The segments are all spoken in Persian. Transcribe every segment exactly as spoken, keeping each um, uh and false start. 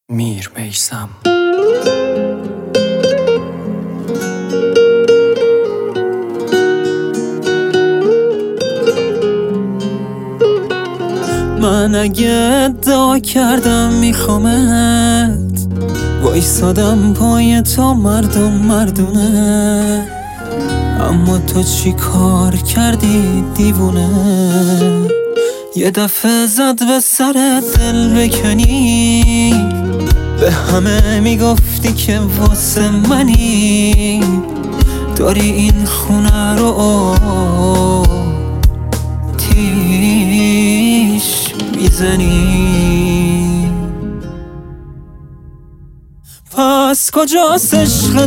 میر میثم. من اگه ادعا کردم میخوامت، وایسادم پای تو مردم مردونه، اما تو چی کار کردی دیوونه؟ یه دفعه زد به سر دل بکنی، به همه میگفتی که واسه منی، داری این خونه رو آتیش میزنی. پس کجاست عشق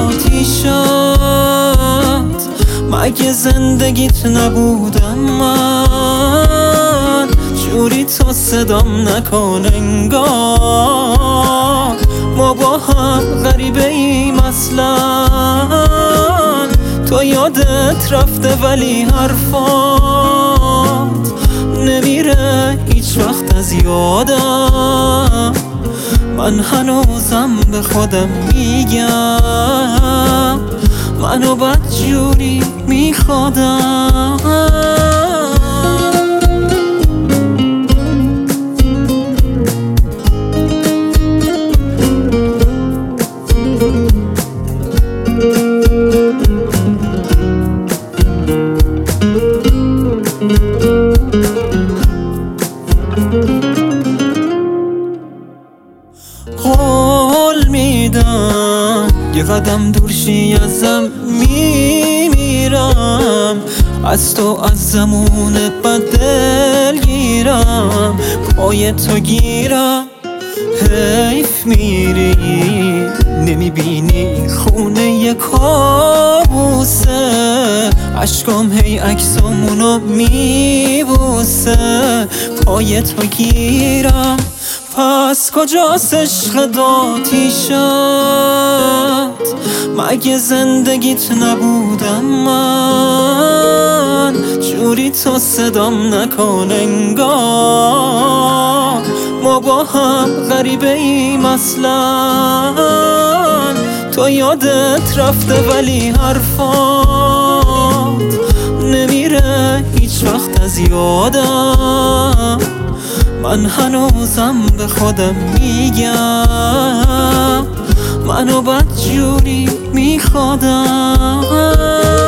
داتیشت؟ مگه زندگیت نبودم من؟ جوری تو صدام نکن انگار ما با هم غریبه ایم اصلا. تو یادت رفته ولی حرفات نمیره هیچ وقت از یادم. من هنوزم به خودم میگم منو بدجوری میخوادم. قول میدم یه قدم دورشی ازم میمیرم، از تو از زمون بدل گیرم، پای تو گیرم. حیف میری نمیبینی خونه یه کابوسه، عشقام هی عکسامونو میبوسه، پای تو گیرم. پس کجاست عشق داتیشت؟ مگه زندگیت نبودم من؟ جوری تو صدام نکن انگار ما با هم غریبه ایم اصلا. تو یادت رفته ولی حرفات نمیره هیچ وقت از یادم. من هنوزم به خودم میگم منو بدجوری میخوادم.